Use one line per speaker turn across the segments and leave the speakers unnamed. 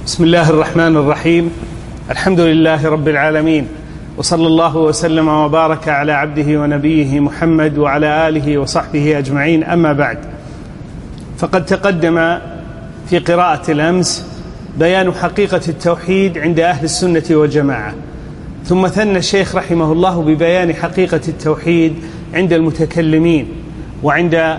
بسم الله الرحمن الرحيم. الحمد لله رب العالمين، وصلى الله وسلم وبارك على عبده ونبيه محمد وعلى آله وصحبه أجمعين. أما بعد، فقد تقدم في قراءة الأمس بيان حقيقة التوحيد عند أهل السنة والجماعة، ثم ثنى الشيخ رحمه الله ببيان حقيقة التوحيد عند المتكلمين وعند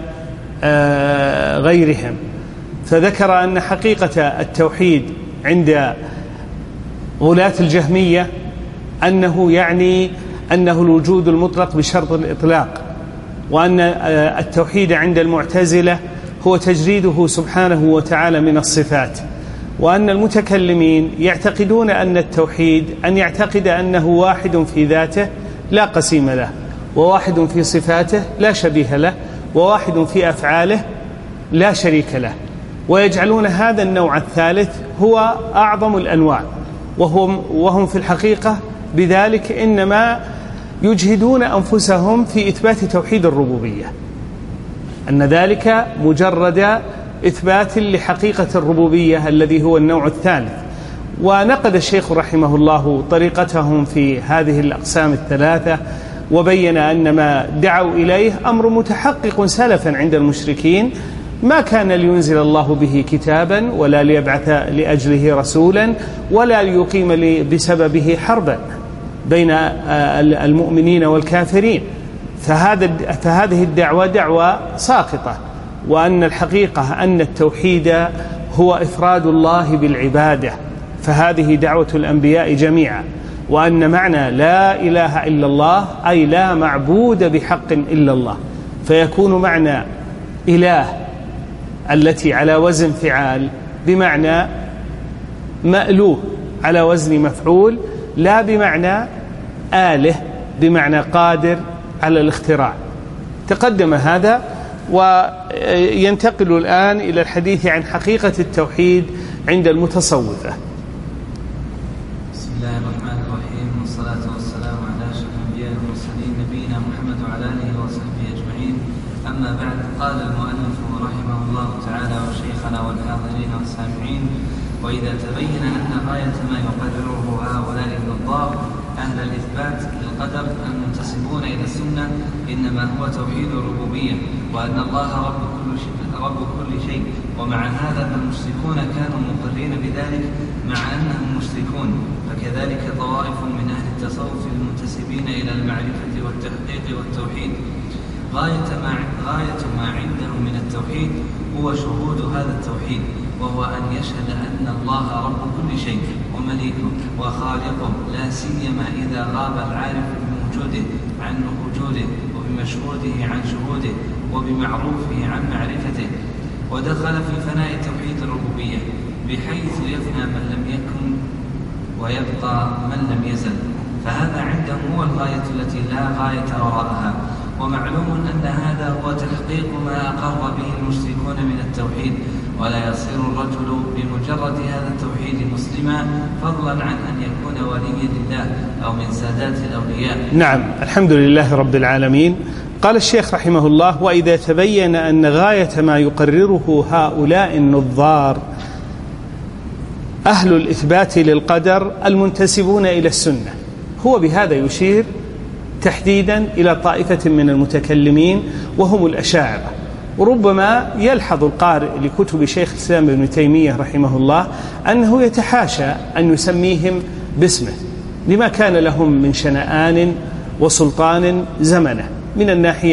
غيرهم، فذكر أن حقيقة التوحيد عند غلاة الجهمية أنه يعني أنه الوجود المطلق بشرط الإطلاق، وأن التوحيد عند المعتزلة هو تجريده سبحانه وتعالى من الصفات، وأن المتكلمين يعتقدون أن التوحيد أن يعتقد أنه واحد في ذاته لا قسيم له، وواحد في صفاته لا شبيه له، وواحد في أفعاله لا شريك له، ويجعلون هذا النوع الثالث هو أعظم الأنواع، وهم في الحقيقة بذلك إنما يجهدون أنفسهم في إثبات توحيد الربوبية، أن ذلك مجرد إثبات لحقيقة الربوبية الذي هو النوع الثالث. ونقد الشيخ رحمه الله طريقتهم في هذه الأقسام الثلاثة، وبين أن ما دعوا إليه أمر متحقق سلفا عند المشركين، ما كان لينزل الله به كتابا ولا ليبعث لأجله رسولا ولا ليقيم بسببه حربا بين المؤمنين والكافرين، فهذه الدعوة دعوة ساقطة، وأن الحقيقة أن التوحيد هو إفراد الله بالعبادة، فهذه دعوة الأنبياء جميعا، وأن معنى لا إله إلا الله أي لا معبود بحق إلا الله، فيكون معنى إله التي على وزن فعال بمعنى مألوه على وزن مفعول، لا بمعنى آله بمعنى قادر على الاختراع. تقدم هذا، وينتقل الآن إلى الحديث عن حقيقة التوحيد عند المتصوفة.
بسم الله الرحمن الرحيم، والصلاة والسلام على أشرف الأنبياء والمرسلين نبينا محمد وعلى آله وصحبه أجمعين. أما بعد، قال المؤلف رحمه الله تعالى وشيخنا والحاضرين والسامعين: وإذا تبين أن غاية ما يقرره هؤلاء النظار أهل الإثبات للقدر المنتسبون إلى السنة إنما هو توحيد الربوبية، وأن الله رب كل شيء، ومع هذا فالمشركون كانوا مقرين بذلك مع أنهم مشركون، فكذلك طوائف من أهل التصوف المنتسبين إلى المعرفة والتحقيق والتوحيد غاية ما عندهم من التوحيد هو شهود هذا التوحيد، وهو أن يشهد أن الله رب كل شيء ومليكه وخالقه، لا سيما إذا غاب العارف بوجوده عن وجوده، وبمشهوده عن شهوده، وبمعروفه عن معرفته، ودخل في فناء توحيد الربوبية بحيث يفنى من لم يكن ويبقى من لم يزل، فهذا عندهم هو الغاية التي لا غاية وراءها. ومعلوم أن هذا هو تحقيق ما أقر به المشركون من التوحيد، ولا يصير الرجل بمجرد هذا التوحيد مسلما، فضلا عن أن يكون وليا لله أو من سادات الأولياء.
نعم، الحمد لله رب العالمين. قال الشيخ رحمه الله: وإذا تبين أن غاية ما يقرره هؤلاء النظار أهل الإثبات للقدر المنتسبون إلى السنة، هو بهذا يشير تحديدا إلى طائفة من المتكلمين وهم الأشاعرة. وربما يلحظ القارئ لكتب شيخ الإسلام ابن تيمية رحمه الله أنه يتحاشى أن يسميهم باسمه، لما كان لهم من شنآن وسلطان زمنه من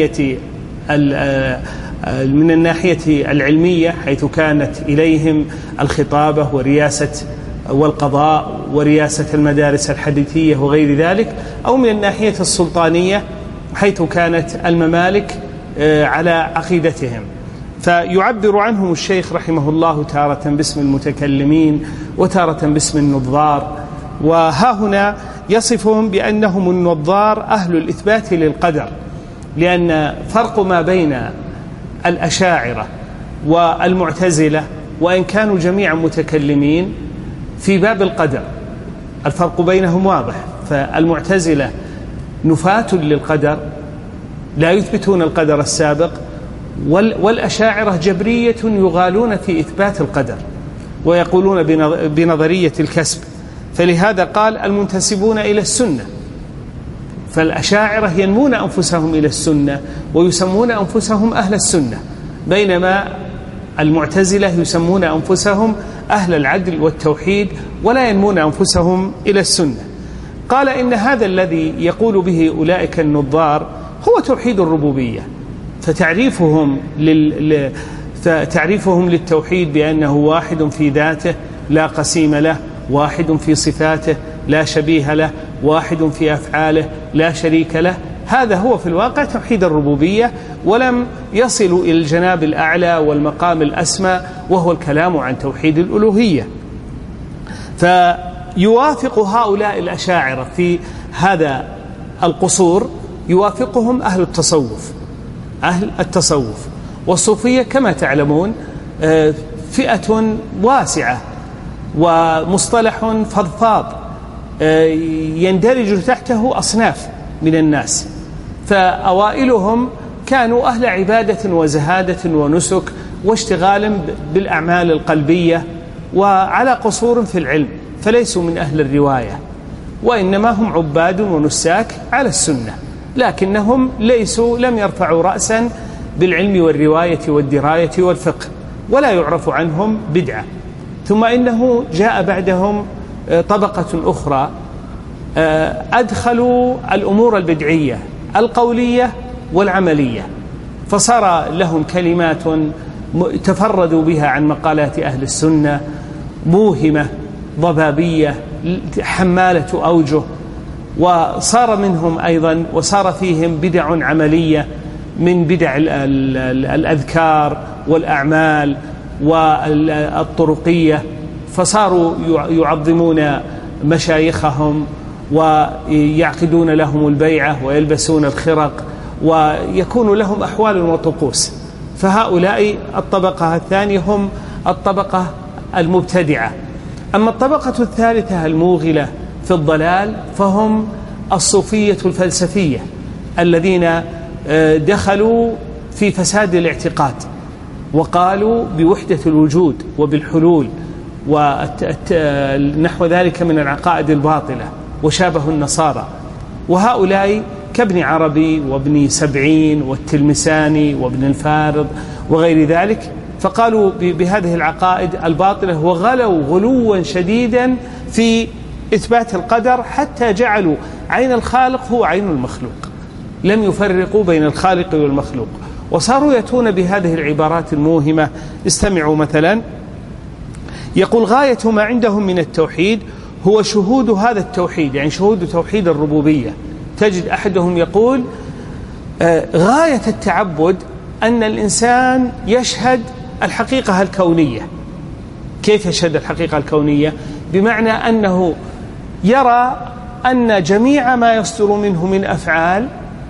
الناحية العلمية، حيث كانت إليهم الخطابة ورياسة والقضاء ورياسة المدارس الحديثية وغير ذلك، أو من الناحية السلطانية حيث كانت الممالك على عقيدتهم، فيعبر عنهم الشيخ رحمه الله تارة باسم المتكلمين وتارة باسم النظار. وها هنا يصفهم بأنهم النظار أهل الإثبات للقدر، لأن فرق ما بين الأشاعرة والمعتزلة، وإن كانوا جميعا متكلمين في باب القدر، الفرق بينهم واضح. فالمعتزلة نفاة للقدر، لا يثبتون القدر السابق، والأشاعرة جبرية يغالون في إثبات القدر، ويقولون بنظرية الكسب، فلهذا قال المنتسبون إلى السنة. فالأشاعرة ينمون أنفسهم إلى السنة ويسمون أنفسهم أهل السنة، بينما المعتزلة يسمون أنفسهم أهل العدل والتوحيد ولا ينمون أنفسهم إلى السنة. قال إن هذا الذي يقول به أولئك النظار هو توحيد الربوبية، فتعريفهم للتوحيد بأنه واحد في ذاته لا قسيم له، واحد في صفاته لا شبيه له، واحد في أفعاله لا شريك له. هذا هو في الواقع توحيد الربوبية، ولم يصلوا إلى الجناب الأعلى والمقام الأسمى وهو الكلام عن توحيد الألوهية. فيوافق هؤلاء الأشاعرة في هذا القصور يوافقهم أهل التصوف. والصوفية كما تعلمون فئة واسعة ومصطلح فضفاض يندرج تحته أصناف من الناس، فأوائلهم كانوا أهل عبادة وزهادة ونسك واشتغال بالأعمال القلبية وعلى قصور في العلم، فليسوا من أهل الرواية، وإنما هم عباد ونساك على السنة، لكنهم لم يرفعوا رأسا بالعلم والرواية والدراية والفقه، ولا يعرف عنهم بدعة. ثم إنه جاء بعدهم طبقة أخرى أدخلوا الأمور البدعية القولية والعملية، فصار لهم كلمات تفردوا بها عن مقالات أهل السنة، موهمة ضبابية حمالة أوجه، وصار منهم أيضا وصار فيهم بدع عملية من بدع الأذكار والأعمال والطرقية، فصاروا يعظمون مشايخهم ويعقدون لهم البيعة ويلبسون الخرق ويكون لهم أحوال وطقوس. فهؤلاء الطبقة الثانية هم الطبقة المبتدعة. أما الطبقة الثالثة الموغلة في الضلال فهم الصوفية الفلسفية الذين دخلوا في فساد الاعتقاد وقالوا بوحدة الوجود وبالحلول ونحو ذلك من العقائد الباطلة وشابه النصارى. وهؤلاء كابن عربي وابن سبعين والتلمساني وابن الفارض وغير ذلك، فقالوا بهذه العقائد الباطلة وغلوا غلوا شديدا في إثبات القدر، حتى جعلوا عين الخالق هو عين المخلوق، لم يفرقوا بين الخالق والمخلوق، وصاروا يأتون بهذه العبارات الموهمة. استمعوا مثلا، يقول غاية ما عندهم من التوحيد هو شهود هذا التوحيد، يعني شهود توحيد الربوبية. تجد أحدهم يقول غاية التعبد أن الإنسان يشهد الحقيقة الكونية. كيف يشهد الحقيقة الكونية؟ بمعنى أنه يرى أن جميع ما يصدر منه من أفعال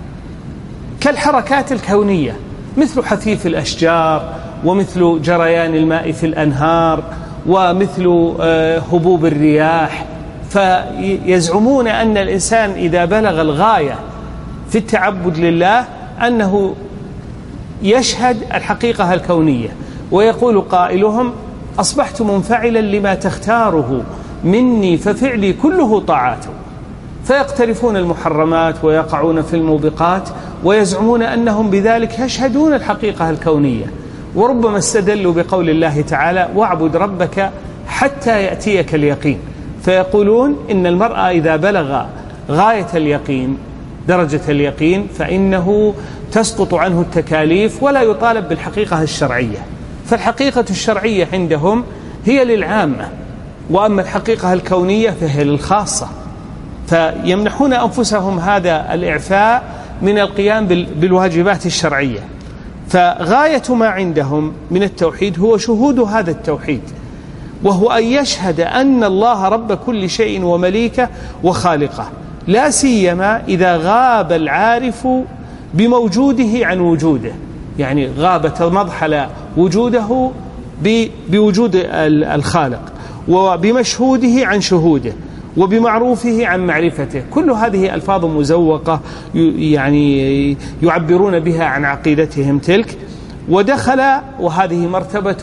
كالحركات الكونية، مثل حثيث الأشجار ومثل جريان الماء في الأنهار ومثل هبوب الرياح. فيزعمون أن الإنسان إذا بلغ الغاية في التعبد لله أنه يشهد الحقيقة الكونية. ويقول قائلهم أصبحت منفعلا لما تختاره مني ففعلي كله طاعات، فيقترفون المحرمات ويقعون في الموبقات ويزعمون أنهم بذلك يشهدون الحقيقة الكونية. وربما استدلوا بقول الله تعالى واعبد ربك حتى يأتيك اليقين، فيقولون إن المرء إذا بلغ غاية اليقين درجة اليقين فإنه تسقط عنه التكاليف ولا يطالب بالحقيقة الشرعية. فالحقيقة الشرعية عندهم هي للعامة، وأما الحقيقة الكونية فهي للخاصة، فيمنحون أنفسهم هذا الإعفاء من القيام بالواجبات الشرعية. فغاية ما عندهم من التوحيد هو شهود هذا التوحيد، وهو أن يشهد أن الله رب كل شيء ومليكه وخالقه، لا سيما إذا غاب العارف بموجوده عن وجوده، يعني غابت مضحل وجوده بوجود الخالق، وبمشهوده عن شهوده، وبمعروفه عن معرفته. كل هذه ألفاظ مزوقة يعني يعبرون بها عن عقيدتهم تلك. ودخل، وهذه مرتبة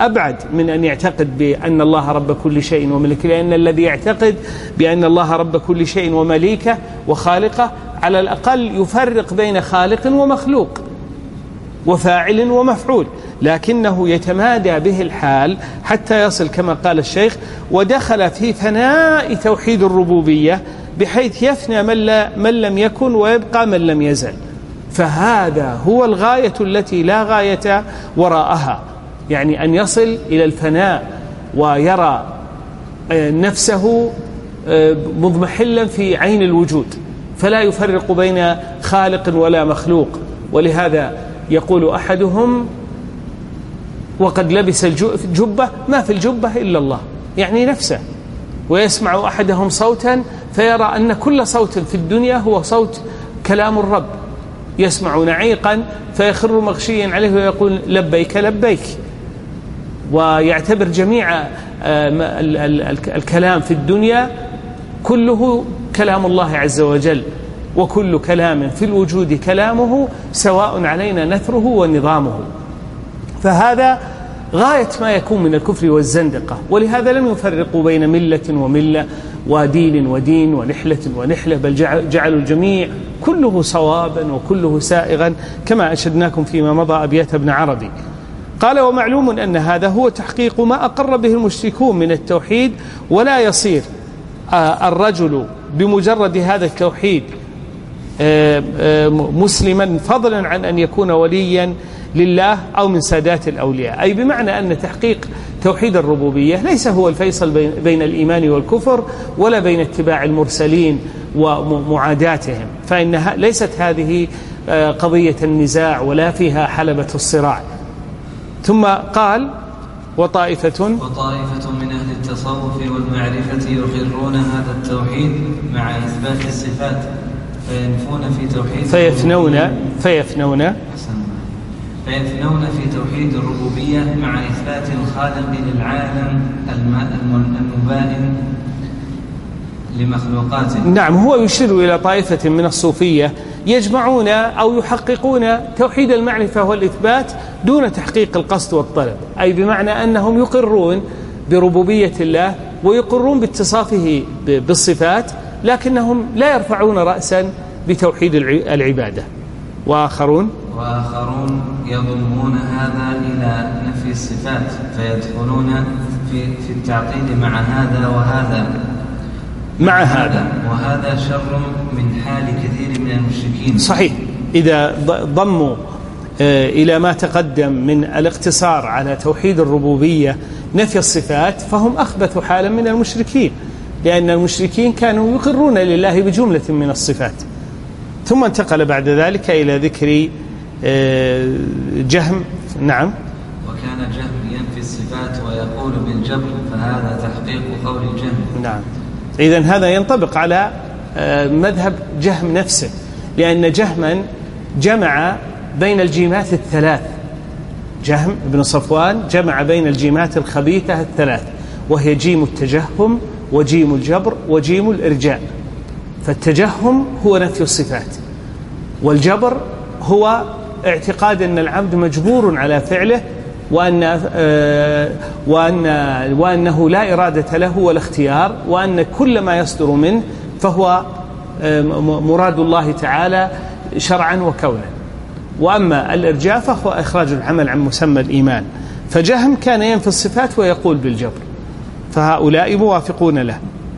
أبعد من أن يعتقد بأن الله رب كل شيء وملكه، لأن الذي يعتقد بأن الله رب كل شيء ومليكه وخالقه على الأقل يفرق بين خالق ومخلوق وفاعل ومفعول، لكنه يتمادى به الحال حتى يصل كما قال الشيخ ودخل في فناء توحيد الربوبية بحيث يفنى من لم يكن ويبقى من لم يزل. فهذا هو الغاية التي لا غاية وراءها، يعني أن يصل إلى الفناء ويرى نفسه مضمحلا في عين الوجود، فلا يفرق بين خالق ولا مخلوق. ولهذا يقول أحدهم وقد لبس الجبة ما في الجبة إلا الله، يعني نفسه. ويسمع أحدهم صوتا فيرى أن كل صوت في الدنيا هو صوت كلام الرب، يسمع نعيقا فيخر مغشيا عليه ويقول لبيك لبيك، ويعتبر جميع الكلام في الدنيا كله كلام الله عز وجل، وكل كلام في الوجود كلامه سواء علينا نثره ونظامه. فهذا غاية ما يكون من الكفر والزندقة. ولهذا لم يفرقوا بين ملة وملة ودين ودين ونحلة ونحلة، بل جعلوا الجميع كله صوابا وكله سائغا كما أشدناكم فيما مضى أبيات ابن عربي. قال ومعلوم أن هذا هو تحقيق ما أقر به المشركون من التوحيد، ولا يصير الرجل بمجرد هذا التوحيد مسلما فضلا عن أن يكون وليا لله أو من سادات الأولياء. أي بمعنى أن تحقيق توحيد الربوبية ليس هو الفيصل بين الإيمان والكفر ولا بين اتباع المرسلين ومعاداتهم، فإنها ليست هذه قضية النزاع ولا فيها حلبة الصراع. ثم قال وطائفة
من أهل التصوف والمعرفة يقرون هذا التوحيد مع إثبات الصفات فينفون في توحيد فيفنون في توحيد الربوبية مع إثبات الخالق للعالم المبائن لمخلوقاته.
نعم، هو يشير إلى طائفة من الصوفية يجمعون أو يحققون توحيد المعرفة والإثبات دون تحقيق القصد والطلب، أي بمعنى أنهم يقرون بربوبية الله ويقرون باتصافه بالصفات، لكنهم لا يرفعون رأسا بتوحيد العبادة. وآخرون
يضمون هذا إلى نفي الصفات فيدخلون في التعطيل مع هذا وهذا شر من حال كثير من المشركين.
صحيح، إذا ضموا إلى ما تقدم من الاقتصار على توحيد الربوبية نفي الصفات فهم أخبث حالا من المشركين، لأن المشركين كانوا يقرون لله بجملة من الصفات. ثم انتقل بعد ذلك إلى ذكر جهم. نعم،
وكان جهم ينفي الصفات ويقول بالجبر، فهذا تحقيق قول الجهم.
نعم، إذن هذا ينطبق على مذهب جهم نفسه، لأن جهما جمع بين الجيمات الثلاث. جهم بن صفوان جمع بين الجيمات الخبيثة الثلاث، وهي جيم التجهم وجيم الجبر وجيم الإرجاء. فالتجهم هو نفي الصفات، والجبر هو اعتقاد أن العبد مجبور على فعله وأنه لا إرادة له ولا اختيار، وأن كل ما يصدر منه فهو مراد الله تعالى شرعا وكونا. وأما الإرجاء فهو إخراج العمل عن مسمى الإيمان. فجهم كان ينفي الصفات ويقول بالجبر، فهؤلاء موافقون له.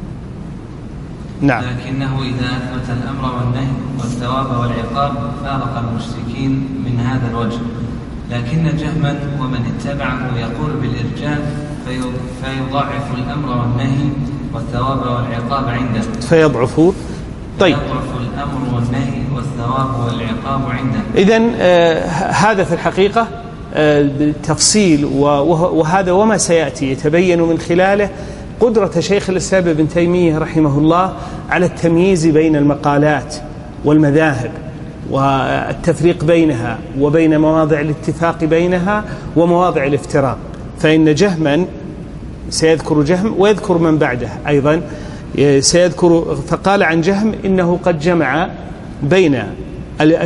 نعم.
لكنه إذا أثبت الأمر والنهي والثواب والعقاب فارق المشركين من هذا الوجه، لكن جهما ومن اتبعه يقول بالإرجاء فيضعف الأمر والنهي والثواب والعقاب عنده.
فيضعف. طيب،
يضعف الأمر والنهي والثواب والعقاب عنده.
إذن هذا في الحقيقة بالتفصيل، وهذا وما سيأتي يتبين من خلاله قدرة شيخ الإسلام ابن تيمية رحمه الله على التمييز بين المقالات والمذاهب والتفريق بينها وبين مواضع الاتفاق بينها ومواضع الافتراق. فإن جهما سيذكر جهم ويذكر من بعده أيضا سيذكر. فقال عن جهم إنه قد جمع بين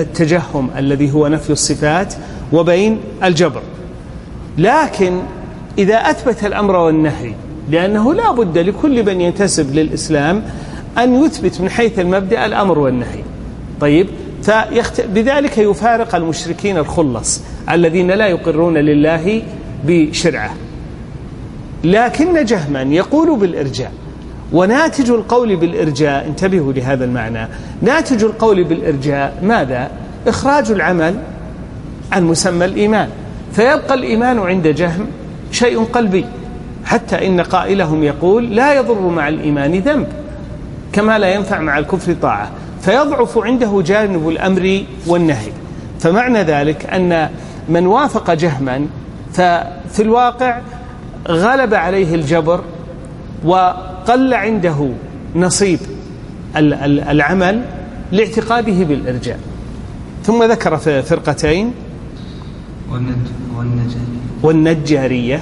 التجهم الذي هو نفي الصفات وبين الجبر، لكن إذا أثبت الأمر والنهي، لأنه لا بد لكل من ينتسب للإسلام أن يثبت من حيث المبدأ الأمر والنهي. طيب، بذلك يفارق المشركين الخلص الذين لا يقرون لله بشرعه. لكن جهما يقول بالإرجاء، وناتج القول بالإرجاء، انتبهوا لهذا المعنى، ناتج القول بالإرجاء ماذا؟ إخراج العمل عن مسمى الإيمان، فيبقى الإيمان عند جهم شيء قلبي، حتى إن قائلهم يقول لا يضر مع الإيمان ذنب كما لا ينفع مع الكفر طاعة، فيضعف عنده جانب الأمر والنهي. فمعنى ذلك أن من وافق جهما ففي الواقع غلب عليه الجبر وقل عنده نصيب العمل لاعتقاده بالإرجاء. ثم ذكر في فرقتين: والنجارية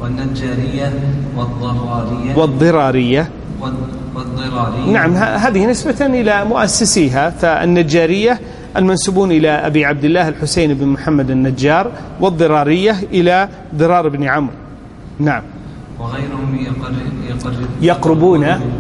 والضرارية. نعم، هذه نسبة إلى مؤسسيها، فالنجارية المنسوبون إلى أبي عبد الله الحسين بن محمد النجار، والضرارية إلى ضرار بن عمرو. نعم.
وغيرهم
يقربون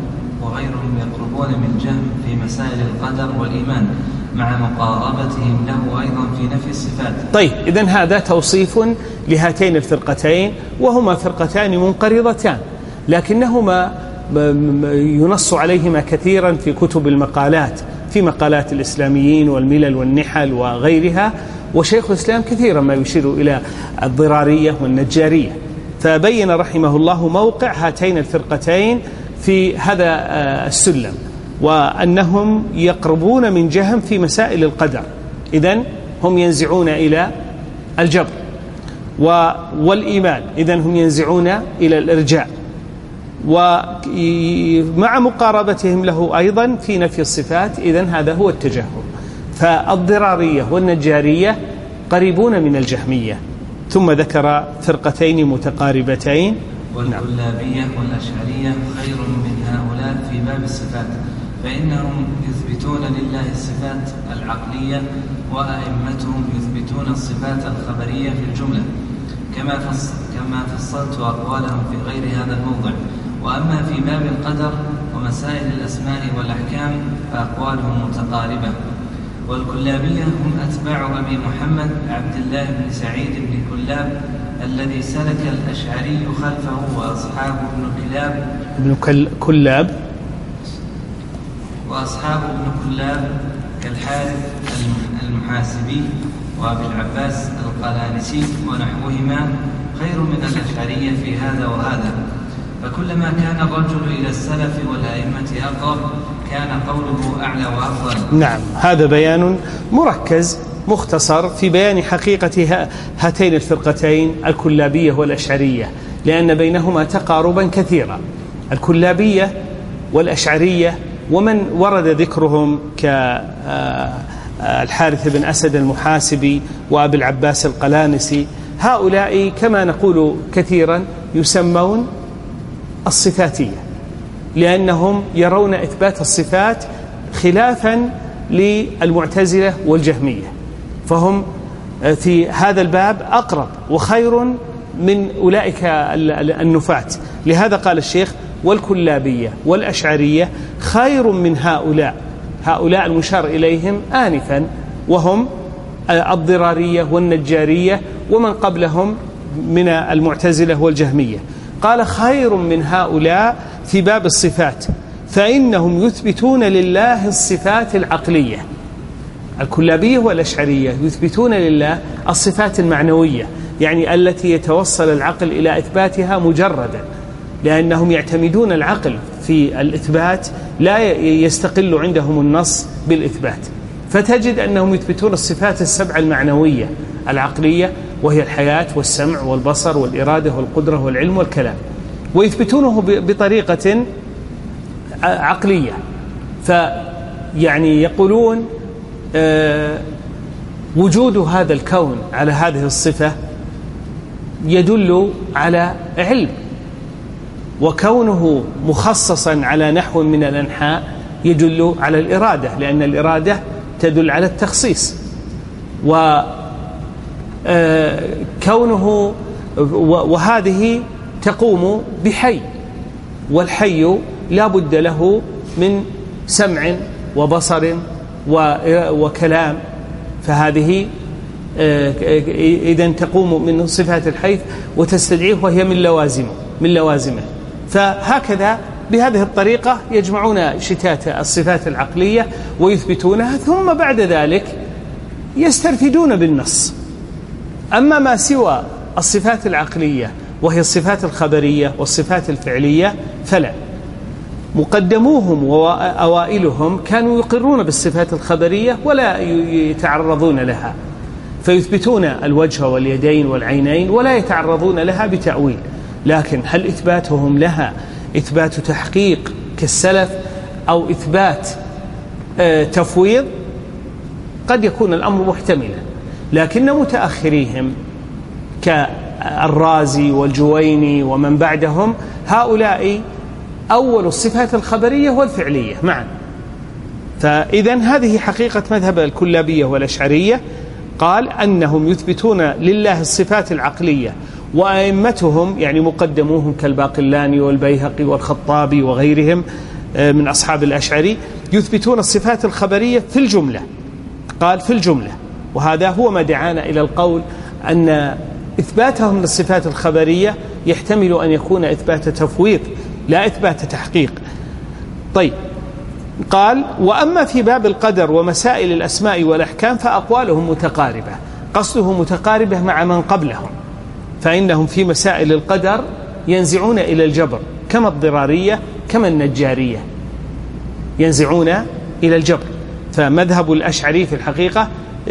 من جهم في مسائل القدر والإيمان مع مقاربتهم له أيضا في نفي الصفات.
طيب، إذن هذا توصيف لهاتين الفرقتين، وهما فرقتان منقرضتان، لكنهما ينص عليهما كثيرا في كتب المقالات، في مقالات الإسلاميين والملل والنحل وغيرها، وشيخ الإسلام كثيرا ما يشير إلى الضرارية والنجارية، فبين رحمه الله موقع هاتين الفرقتين في هذا السلم، وأنهم يقربون من جهم في مسائل القدر. إذن هم ينزعون إلى الجبر، والإيمان إذن هم ينزعون إلى الإرجاء، ومع مقاربتهم له أيضا في نفي الصفات. إذن هذا هو التجهم. فالضرارية والنجارية قريبون من الجهمية. ثم ذكر فرقتين متقاربتين:
والكلابية والأشعرية خير من هؤلاء في باب الصفات، فإنهم يثبتون لله الصفات العقلية، وأئمتهم يثبتون الصفات الخبرية في الجملة، كما فصلت أقوالهم في غير هذا الموضع. وأما في باب القدر ومسائل الأسماء والأحكام فأقوالهم متقاربة. والكلابية هم أتباع أبي محمد عبد الله بن سعيد بن كلاب الذي سلك الأشعري خلفه، وأصحاب ابن كلاب كالحارث المحاسبي وأبي العباس القلانسي ونحوهما خير من الأشعرية في هذا وهذا. فكلما كان الرجل إلى السلف والأئمة أقرب كان قوله أعلى وأفضل.
نعم، هذا بيان مركز مختصر في بيان حقيقة هاتين الفرقتين الكلابية والأشعرية، لأن بينهما تقاربا كثيرا. الكلابية والأشعرية ومن ورد ذكرهم كالحارث بن أسد المحاسبي وأبي العباس القلانسي، هؤلاء كما نقول كثيرا يسمون الصفاتية، لأنهم يرون إثبات الصفات خلافا للمعتزلة والجهمية، فهم في هذا الباب أقرب وخير من أولئك النفاة. لهذا قال الشيخ: والكلابية والأشعرية خير من هؤلاء المشار إليهم آنفا، وهم الضرارية والنجارية ومن قبلهم من المعتزلة والجهمية. قال: خير من هؤلاء في باب الصفات، فإنهم يثبتون لله الصفات العقلية. الكلابية والأشعرية يثبتون لله الصفات المعنوية، يعني التي يتوصل العقل إلى إثباتها مجردا، لأنهم يعتمدون العقل في الإثبات، لا يستقل عندهم النص بالإثبات. فتجد أنهم يثبتون الصفات السبع المعنوية العقلية، وهي الحياة والسمع والبصر والإرادة والقدرة والعلم والكلام، ويثبتونه بطريقة عقلية. فيعني يقولون وجود هذا الكون على هذه الصفة يدل على علم، وكونه مخصصا على نحو من الأنحاء يدل على الإرادة، لأن الإرادة تدل على التخصيص. وكونه وهذه تقوم بحي، والحي لا بد له من سمع وبصر وكلام، فهذه إذن تقوم من صفات الحي وتستدعيه، وهي من لوازمه. فهكذا بهذه الطريقة يجمعون شتات الصفات العقلية ويثبتونها، ثم بعد ذلك يسترفدون بالنص. أما ما سوى الصفات العقلية وهي الصفات الخبرية والصفات الفعلية فلا. مقدموهم وأوائلهم كانوا يقرون بالصفات الخبرية ولا يتعرضون لها، فيثبتون الوجه واليدين والعينين ولا يتعرضون لها بتأويل. لكن هل إثباتهم لها إثبات تحقيق كالسلف أو إثبات تفويض؟ قد يكون الأمر محتملا، لكن متأخريهم كالرازي والجويني ومن بعدهم هؤلاء أول الصفات الخبرية والفعلية معا. فإذن هذه حقيقة مذهب الكلابية والأشعرية، قال أنهم يثبتون لله الصفات العقلية، وأئمتهم يعني مقدموهم كالباقلاني والبيهقي والخطابي وغيرهم من أصحاب الأشعري يثبتون الصفات الخبرية في الجملة. قال في الجملة، وهذا هو ما دعانا إلى القول أن إثباتهم للصفات الخبرية يحتمل أن يكون إثبات تفويض لا إثبات تحقيق. طيب، قال وأما في باب القدر ومسائل الأسماء والأحكام فأقوالهم متقاربة، قصده متقاربة مع من قبلهم، فإنهم في مسائل القدر ينزعون إلى الجبر كما الضرارية كما النجارية ينزعون إلى الجبر. فمذهب الأشعري في الحقيقة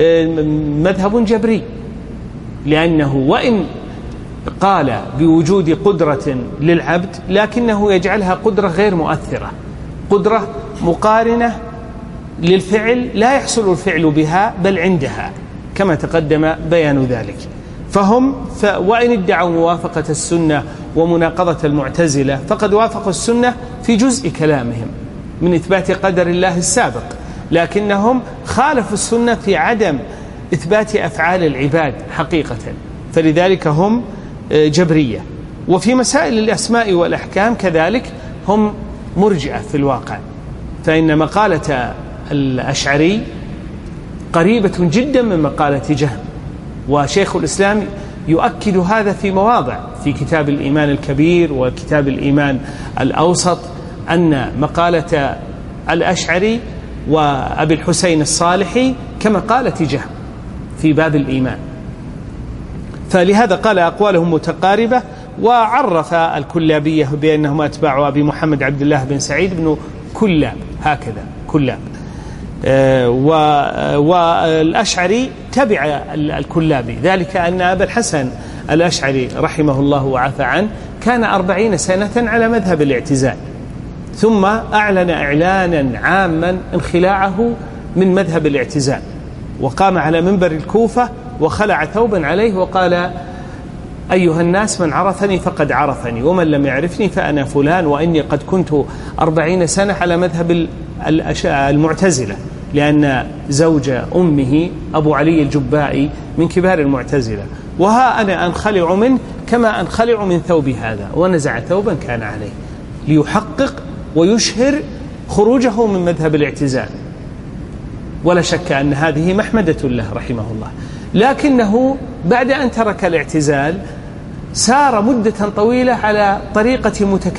مذهب جبري، لأنه وإن قال بوجود قدرة للعبد لكنه يجعلها قدرة غير مؤثرة، قدرة مقارنة للفعل لا يحصل الفعل بها بل عندها، كما تقدم بيان ذلك. فهم وإن ادعوا موافقة السنة ومناقضة المعتزلة فقد وافقوا السنة في جزء كلامهم من إثبات قدر الله السابق، لكنهم خالفوا السنة في عدم إثبات أفعال العباد حقيقة، فلذلك هم جبرية. وفي مسائل الأسماء والأحكام كذلك هم مرجئة في الواقع، فإن مقالة الأشعري قريبة جدا من مقالة جهم، وشيخ الإسلام يؤكد هذا في مواضع في كتاب الإيمان الكبير وكتاب الإيمان الأوسط، أن مقالة الأشعري وأبي الحسين الصالحي كمقالة جهم في باب الإيمان. فلهذا قال أقوالهم متقاربة، وعرف الكلابية بأنهم أتباع أبي محمد عبد الله بن سعيد بن كلاب، هكذا كلاب. والأشعري تبع الكلابي، ذلك أن أبا الحسن الأشعري رحمه الله وعفى عنه كان 40 سنة على مذهب الاعتزال، ثم أعلن إعلانا عاما انخلاعه من مذهب الاعتزال، وقام على منبر الكوفة وخلع ثوبا عليه وقال أيها الناس من عرفني فقد عرفني ومن لم يعرفني فأنا فلان، وإني قد كنت 40 سنة على مذهب المعتزلة، لأن زوج أمه أبو علي الجبائي من كبار المعتزلة، وها أنا أنخلع منه كما أنخلع من ثوب هذا، ونزع ثوبا كان عليه ليحقق ويشهر خروجه من مذهب الاعتزال. ولا شك أن هذه محمدة له رحمه الله، لكنه بعد أن ترك الاعتزال سار مدة طويلة على طريقة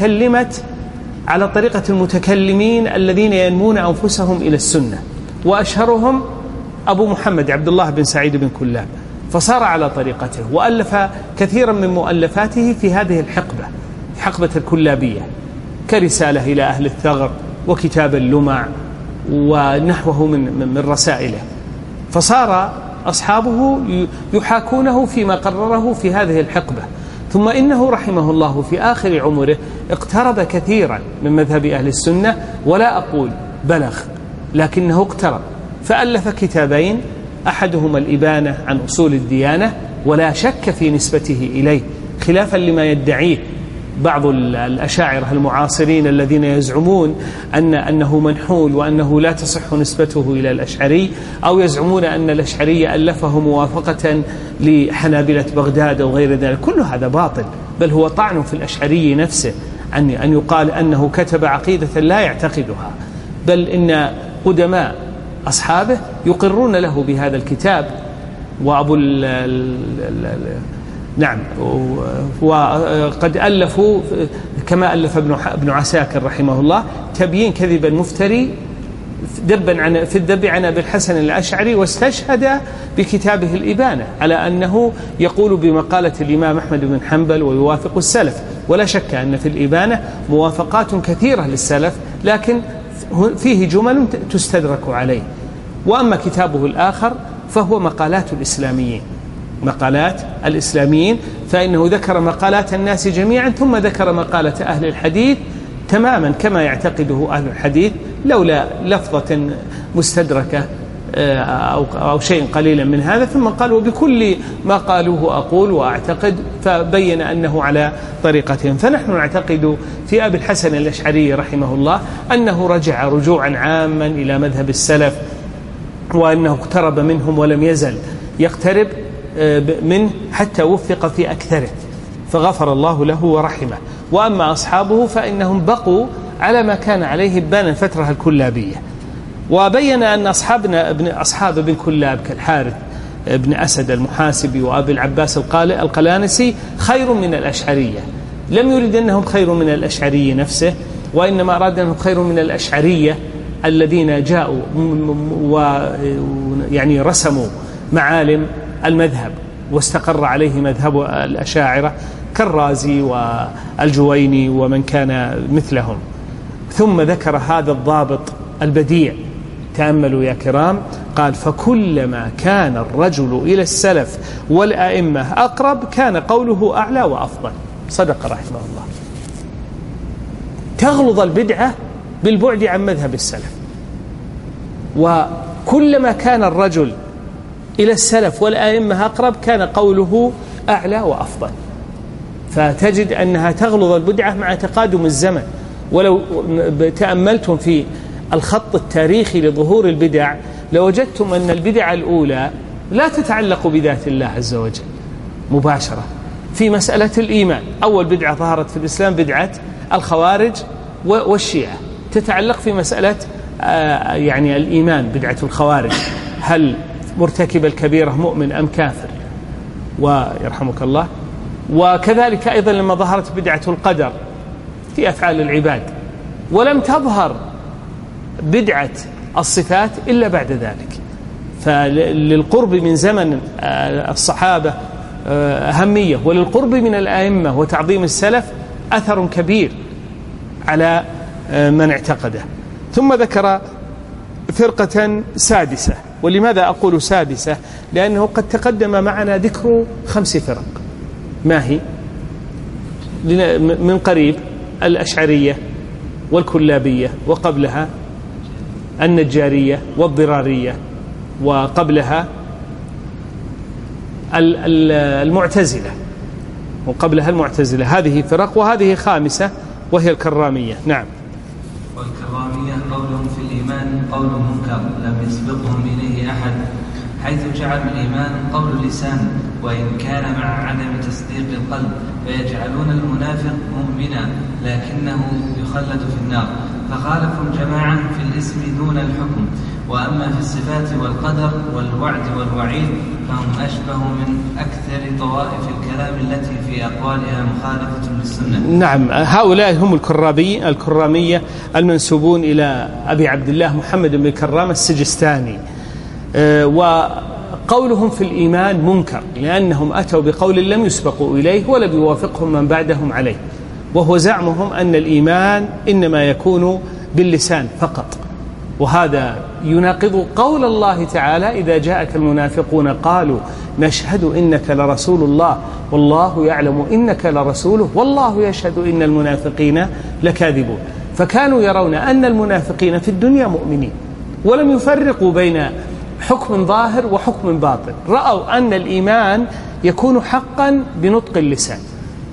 المتكلمين الذين ينمون أنفسهم إلى السنة، وأشهرهم أبو محمد عبد الله بن سعيد بن كلاب، فصار على طريقته وألف كثيرا من مؤلفاته في هذه حقبة الكلابية، كرسالة إلى أهل الثغر وكتاب اللمع ونحوه من رسائله، فصار أصحابه يحاكونه فيما قرره في هذه الحقبة. ثم إنه رحمه الله في آخر عمره اقترب كثيرا من مذهب أهل السنة، ولا أقول بلغ، لكنه اقترب، فألف كتابين، أحدهما الإبانة عن أصول الديانة، ولا شك في نسبته إليه خلافا لما يدعيه بعض الأشاعرة المعاصرين الذين يزعمون أنه منحول وأنه لا تصح نسبته إلى الأشعري، أو يزعمون أن الأشعري ألفه موافقة لحنابلة بغداد أو غير ذلك. كل هذا باطل، بل هو طعن في الأشعري نفسه أن يقال أنه كتب عقيدة لا يعتقدها، بل إن قدماء أصحابه يقرون له بهذا الكتاب. وأبو نعم، وقد ألفوا كما ألف ابن عساكر رحمه الله تبيين كذب المفتري في الذب عن أبي الحسن الأشعري، واستشهد بكتابه الإبانة على أنه يقول بمقالة الإمام أحمد بن حنبل ويوافق السلف. ولا شك أن في الإبانة موافقات كثيرة للسلف، لكن فيه جمل تستدرك عليه. وأما كتابه الآخر فهو مقالات الإسلاميين، فإنه ذكر مقالات الناس جميعا ثم ذكر مقالة أهل الحديث تماما كما يعتقده أهل الحديث، لولا لفظة مستدركة أو شيء قليلا من هذا. ثم قال وبكل ما قالوه أقول وأعتقد، فبين أنه على طريقتهم. فنحن نعتقد في أبي الحسن الأشعري رحمه الله أنه رجع رجوعا عاما إلى مذهب السلف، وأنه اقترب منهم ولم يزل يقترب منه حتى وفق في أكثره، فغفر الله له ورحمه. وأما أصحابه فإنهم بقوا على ما كان عليه بان الفترة الكلابية. وبين أن أصحاب ابن كلاب كالحارث ابن أسد المحاسبي وأبي العباس القلانسي خير من الأشعرية. لم يرد أنهم خير من الأشعري نفسه، وإنما أراد أنهم خير من الأشعرية الذين جاءوا ويعني رسموا معالم المذهب واستقر عليه مذهب الأشاعرة كالرازي والجويني ومن كان مثلهم. ثم ذكر هذا الضابط البديع، تأملوا يا كرام، قال فكلما كان الرجل إلى السلف والأئمة أقرب كان قوله أعلى وأفضل. صدق رحمه الله. تغلظ البدعة بالبعد عن مذهب السلف، وكلما كان الرجل إلى السلف والأئمة أقرب كان قوله أعلى وأفضل. فتجد أنها تغلظ البدعة مع تقادم الزمن. ولو تأملتم في الخط التاريخي لظهور البدع لوجدتم أن البدع الأولى لا تتعلق بذات الله عز وجل مباشرة. في مسألة الإيمان أول بدعة ظهرت في الإسلام بدعة الخوارج والشيعة، تتعلق في مسألة يعني الإيمان، بدعة الخوارج، هل مرتكب الكبيرة مؤمن أم كافر، ويرحمك الله. وكذلك أيضا لما ظهرت بدعة القدر في أفعال العباد، ولم تظهر بدعة الصفات إلا بعد ذلك. فللقرب من زمن الصحابة أهمية، وللقرب من الأئمة وتعظيم السلف أثر كبير على من اعتقده. ثم ذكر فرقة سادسة. ولماذا أقول سادسة؟ لأنه قد تقدم معنا ذكر 5 فرق. ما هي؟ من قريب الأشعرية والكلابية، وقبلها النجارية والضرارية، وقبلها المعتزلة، وقبلها المعتزلة. هذه فرق، وهذه خامسة وهي الكرامية. نعم.
والكرامية قولهم في الإيمان قول منكر لم يسبقهم إليه أحد، حيث جعلوا الإيمان قول اللسان وإن كان مع عدم تصديق القلب، فيجعلون المنافق مؤمنا لكنه يخلد في النار، فخالفوا الجماعة في الاسم دون الحكم. وأما في الصفات والقدر والوعد والوعيد فهم أشبه من أكثر طوائف الكلام التي في أقوالها مخالفة للسنة.
نعم، هؤلاء هم الكرامية المنسوبون إلى أبي عبد الله محمد بن كرام السجستاني. وقولهم في الإيمان منكر لأنهم أتوا بقول لم يسبقوا إليه ولا بيوافقهم من بعدهم عليه، وهو زعمهم أن الإيمان إنما يكون باللسان فقط. وهذا يناقض قول الله تعالى إذا جاءك المنافقون قالوا نشهد إنك لرسول الله والله يعلم إنك لرسوله والله يشهد إن المنافقين لكاذبون. فكانوا يرون أن المنافقين في الدنيا مؤمنين ولم يفرقوا بين حكم ظاهر وحكم باطن. رأوا أن الإيمان يكون حقا بنطق اللسان،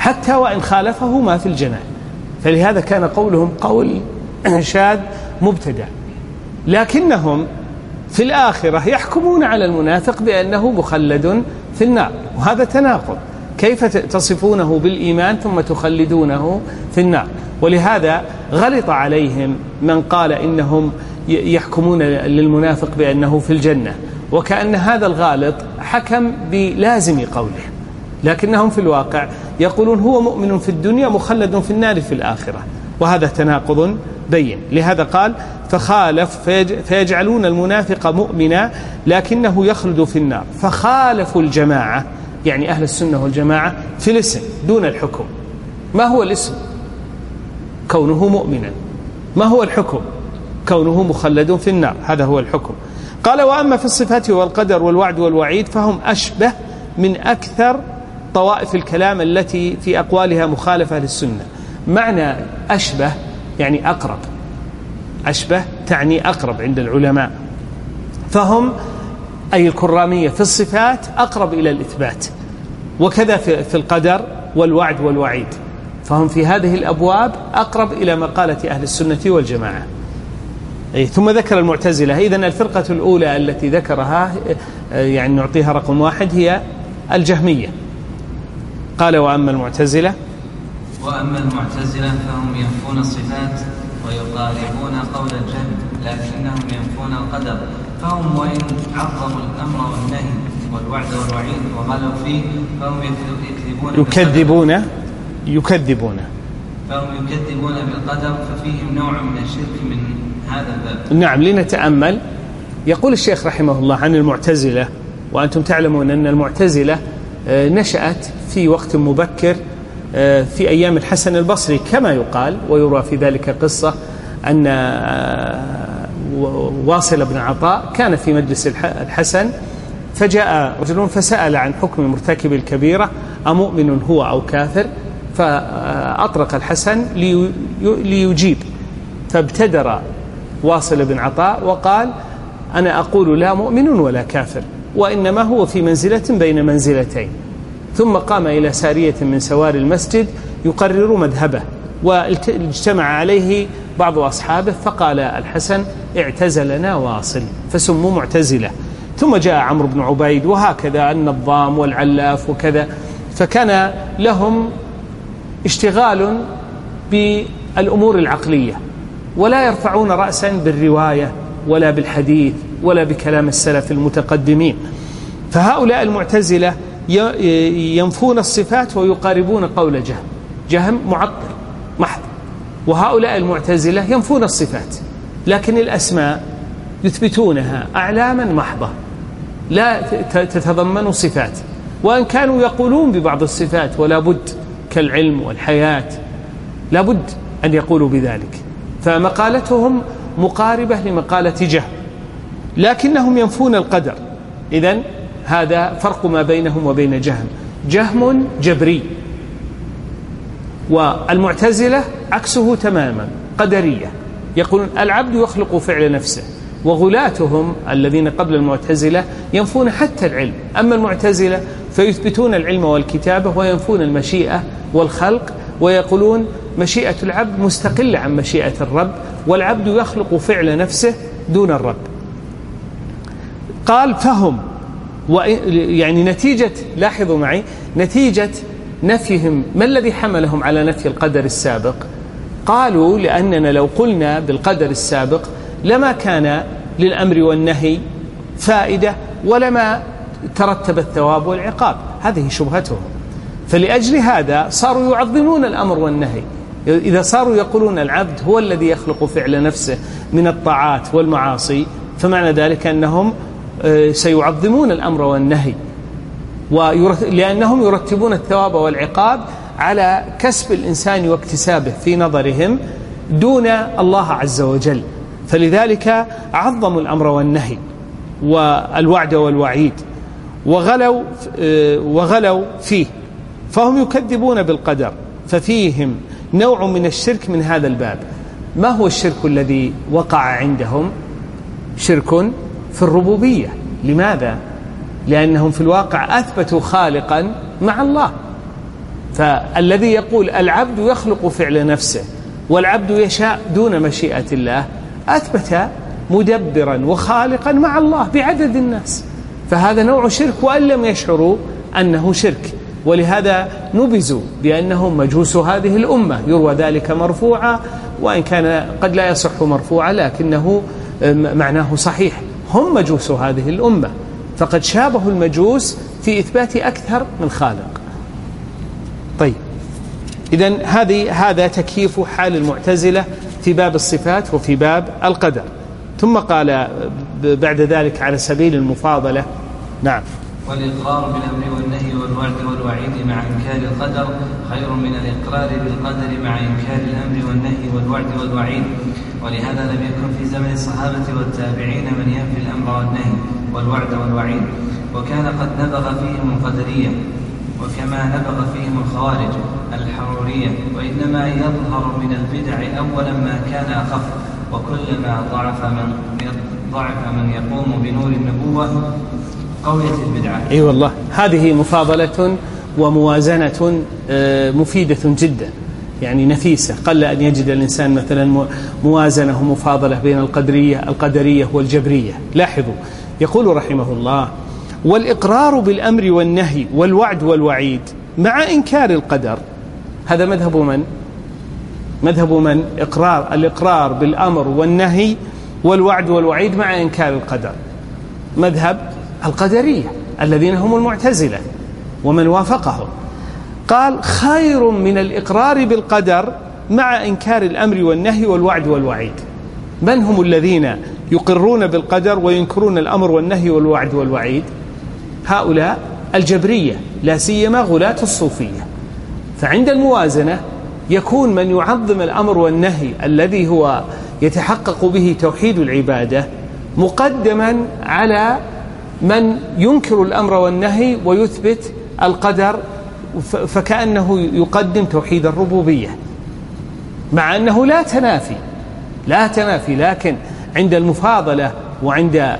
حتى وإن خالفه ما في الجنان. فلهذا كان قولهم قول شاذ مبتدع. لكنهم في الآخرة يحكمون على المنافق بأنه مخلد في النار، وهذا تناقض. كيف تصفونه بالإيمان ثم تخلدونه في النار؟ ولهذا غلط عليهم من قال إنهم يحكمون للمنافق بأنه في الجنة، وكأن هذا الغالط حكم بلازم قوله، لكنهم في الواقع يقولون هو مؤمن في الدنيا مخلد في النار في الآخرة، وهذا تناقض بين. لهذا قال فخالف فيجعلون المنافق مؤمنا لكنه يخلد في النار، فخالفوا الجماعة يعني أهل السنة والجماعة في الاسم دون الحكم. ما هو الاسم؟ كونه مؤمنا. ما هو الحكم؟ كونه مخلد في النار، هذا هو الحكم. قال وأما في الصفات والقدر والوعد والوعيد فهم أشبه من أكثر طوائف الكلام التي في أقوالها مخالفة للسنة. معنى أشبه يعني أقرب، أشبه تعني أقرب عند العلماء. فهم أي الكرامية في الصفات أقرب إلى الإثبات، وكذا في القدر والوعد والوعيد، فهم في هذه الأبواب أقرب إلى مقالة أهل السنة والجماعة. ثم ذكر المعتزلة. إذن الفرقة الأولى التي ذكرها يعني نعطيها رقم 1 هي الجهمية. قال وأما المعتزلة
فهم ينفون الصفات ويقاربون قول الجهل، لكنهم ينفون القدر. فهم وإن عظموا الأمر والنهي والوعد والوعيد وغلوا فيه فهم يكذبون بالقدر، ففيهم نوع من الشرك من هذا الباب.
نعم. لنتأمل. يقول الشيخ رحمه الله عن المعتزلة، وأنتم تعلمون أن المعتزلة نشأت في وقت مبكر في أيام الحسن البصري كما يقال، ويروى في ذلك قصة أن واصل بن عطاء كان في مجلس الحسن، فجاء رجل فسأل عن حكم مرتكب الكبيرة أمؤمن هو أو كافر، فأطرق الحسن ليجيب، فابتدر واصل بن عطاء وقال أنا أقول لا مؤمن ولا كافر، وإنما هو في منزلة بين منزلتين. ثم قام إلى سارية من سوار المسجد يقرر مذهبه، واجتمع عليه بعض أصحابه، فقال الحسن اعتزلنا واصل، فسموا معتزلة. ثم جاء عمرو بن عبيد، وهكذا النظام والعلاف وكذا، فكان لهم اشتغال بالأمور العقلية، ولا يرفعون رأسا بالرواية ولا بالحديث ولا بكلام السلف المتقدمين. فهؤلاء المعتزلة ينفون الصفات ويقاربون قول جهم معطل محض، وهؤلاء المعتزلة ينفون الصفات لكن الأسماء يثبتونها أعلاما محضة لا تتضمن صفات، وأن كانوا يقولون ببعض الصفات ولا بد كالعلم والحياة لا بد أن يقولوا بذلك، فمقالتهم مقاربة لمقالة جهم، لكنهم ينفون القدر. إذن هذا فرق ما بينهم وبين جهم جبري، والمعتزلة عكسه تماما قدرية، يقولون العبد يخلق فعل نفسه. وغلاتهم الذين قبل المعتزلة ينفون حتى العلم، أما المعتزلة فيثبتون العلم والكتابة وينفون المشيئة والخلق، ويقولون مشيئة العبد مستقلة عن مشيئة الرب، والعبد يخلق فعل نفسه دون الرب. قال فهم، يعني نتيجة، لاحظوا معي، نتيجة نفيهم ما الذي حملهم على نفي القدر السابق؟ قالوا لأننا لو قلنا بالقدر السابق لما كان للأمر والنهي فائدة ولما ترتب الثواب والعقاب، هذه شبهتهم. فلأجل هذا صاروا يعظمون الأمر والنهي. إذا صاروا يقولون العبد هو الذي يخلق فعل نفسه من الطاعات والمعاصي، فمعنى ذلك أنهم سيعظمون الأمر والنهي، لأنهم يرتبون الثواب والعقاب على كسب الإنسان واكتسابه في نظرهم دون الله عز وجل، فلذلك عظموا الأمر والنهي والوعد والوعيد وغلوا فيه، فهم يكذبون بالقدر، ففيهم نوع من الشرك من هذا الباب. ما هو الشرك الذي وقع عندهم؟ شرك في الربوبية. لماذا؟ لأنهم في الواقع أثبتوا خالقا مع الله، فالذي يقول العبد يخلق فعل نفسه والعبد يشاء دون مشيئة الله أثبت مدبرا وخالقا مع الله بعدد الناس، فهذا نوع شرك وأن لم يشعروا أنه شرك. ولهذا نبذوا بأنهم مجوس هذه الأمة، يروى ذلك مرفوعا وإن كان قد لا يصح مرفوعا لكنه معناه صحيح، هم مجوس هذه الأمة، فقد شابهوا المجوس في إثبات أكثر من خالق. طيب، إذن هذا تكييف حال المعتزلة في باب الصفات وفي باب القدر. ثم قال بعد ذلك على سبيل المفاضلة: نعم.
والإقرار بالأمر والنهي والوعد والوعيد مع إنكار القدر خير من الإقرار بالقدر مع إنكار الأمر والنهي والوعد والوعيد. ولهذا لم يكن في زمن الصحابة والتابعين من ينفي الأمر والنهي والوعد والوعيد، وكان قد نبغ فيهم القدرية، وكما نبغ فيهم الخوارج الحرورية. وإنما يظهر من البدع أولا ما كان أخف، وكلما ضعف من يقوم بنور النبوة قوية البدعة.
أي والله، هذه مفاضلة وموازنة مفيدة جدا، يعني نفيسة. قل أن يجد الإنسان مثلا موازنة ومفاضلة بين القدرية والجبرية. لاحظوا، يقول رحمه الله: والإقرار بالأمر والنهي والوعد والوعيد مع إنكار القدر. هذا مذهب من؟ مذهب من؟ الإقرار بالأمر والنهي والوعد والوعيد مع إنكار القدر مذهب القدرية الذين هم المعتزلة ومن وافقهم. قال: خير من الإقرار بالقدر مع إنكار الأمر والنهي والوعد والوعيد. من هم الذين يقرون بالقدر وينكرون الأمر والنهي والوعد والوعيد؟ هؤلاء الجبرية، لا سيما غلاة الصوفية. فعند الموازنة يكون من يعظم الأمر والنهي الذي هو يتحقق به توحيد العبادة مقدما على من ينكر الأمر والنهي ويثبت القدر، فكأنه يقدم توحيد الربوبية، مع أنه لا تنافي، لكن عند المفاضلة وعند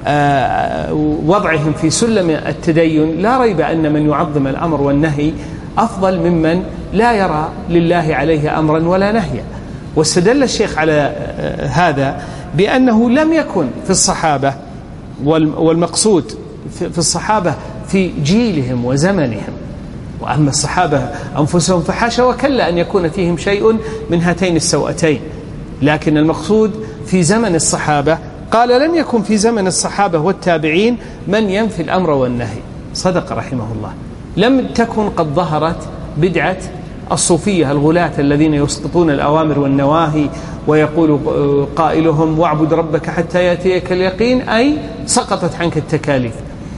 وضعهم في سلم التدين لا ريب أن من يعظم الأمر والنهي أفضل ممن لا يرى لله عليه أمرا ولا نهيا. واستدل الشيخ على هذا بأنه لم يكن في الصحابة، والمقصود في الصحابة في جيلهم وزمنهم، وأما الصحابة أنفسهم فحاشا وكلا أن يكون فيهم شيء من هاتين السوأتين، لكن المقصود في زمن الصحابة. قال: لم يكن في زمن الصحابة والتابعين من ينفي الأمر والنهي. صدق رحمه الله. لم تكن قد ظهرت بدعة الصوفية الغلاة الذين يسقطون الأوامر والنواهي، ويقول قائلهم: واعبد ربك حتى يأتيك اليقين، أي سقطت عنك التكاليف.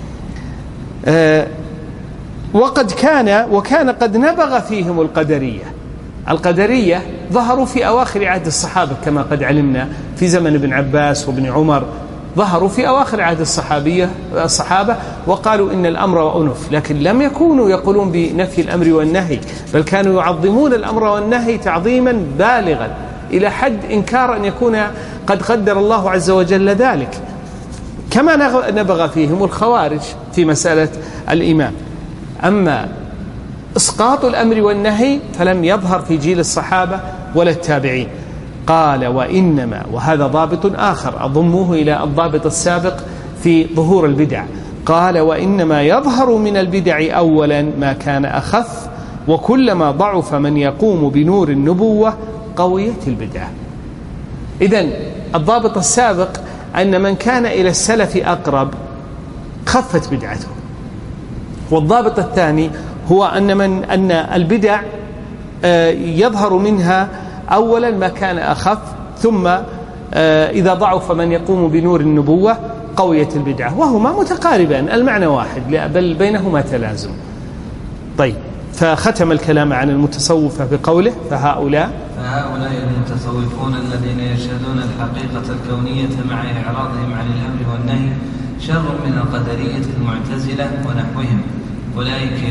وكان قد نبغ فيهم القدرية ظهروا في أواخر عهد الصحابة كما قد علمنا، في زمن ابن عباس وابن عمر ظهروا في أواخر عهد الصحابة وقالوا إن الأمر أنف، لكن لم يكونوا يقولون بنفي الأمر والنهي، بل كانوا يعظمون الأمر والنهي تعظيما بالغا إلى حد إنكار أن يكون قد قدر الله عز وجل ذلك، كما نبغى فيهم الخوارج في مسألة الإمام. أما إسقاط الأمر والنهي فلم يظهر في جيل الصحابة ولا التابعين. قال: وإنما، وهذا ضابط آخر أضمه إلى الضابط السابق في ظهور البدع. قال: وإنما يظهر من البدع أولا ما كان أخف، وكلما ضعف من يقوم بنور النبوة قويت البدعة. إذن الضابط السابق أن من كان إلى السلف أقرب خفت بدعته، والضابط الثاني هو أن البدع يظهر منها أولا ما كان أخف، ثم إذا ضعف من يقوم بنور النبوة قوية البدعة، وهما متقاربان، المعنى واحد، بل بينهما تلازم. طيب، فختم الكلام عن المتصوفة بقوله: فهؤلاء
المتصوفون الذين يشهدون الحقيقة الكونية مع إعراضهم عن الأمر والنهي شر من القدرية المعتزلة ونحوهم. أولئك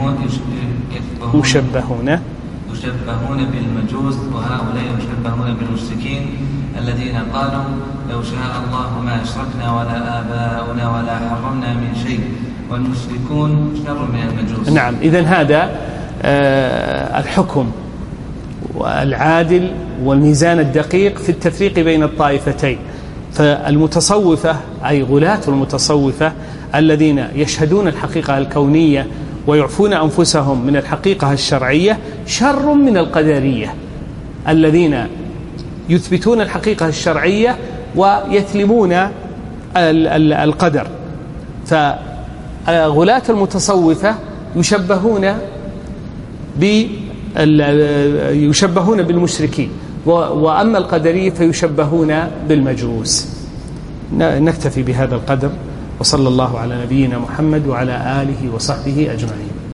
يشبهون بالمجوس، وهؤلاء يشبهون بالمشركين الذين قالوا: لو شاء الله ما أشركنا ولا آباؤنا ولا حرمنا من شيء. والمشركون شر من المجوس.
نعم، إذن هذا الحكم العادل والميزان الدقيق في التفريق بين الطائفتين. فالمتصوفة أي غلاة المتصوفة الذين يشهدون الحقيقة الكونية ويعفون أنفسهم من الحقيقة الشرعية شر من القدرية الذين يثبتون الحقيقة الشرعية ويثلمون القدر. فغلاة المتصوفة يشبهون بالمشركين، وأما القدرية فيشبهون بالمجوس. نكتفي بهذا القدر، وصلى الله على نبينا محمد وعلى آله وصحبه أجمعين.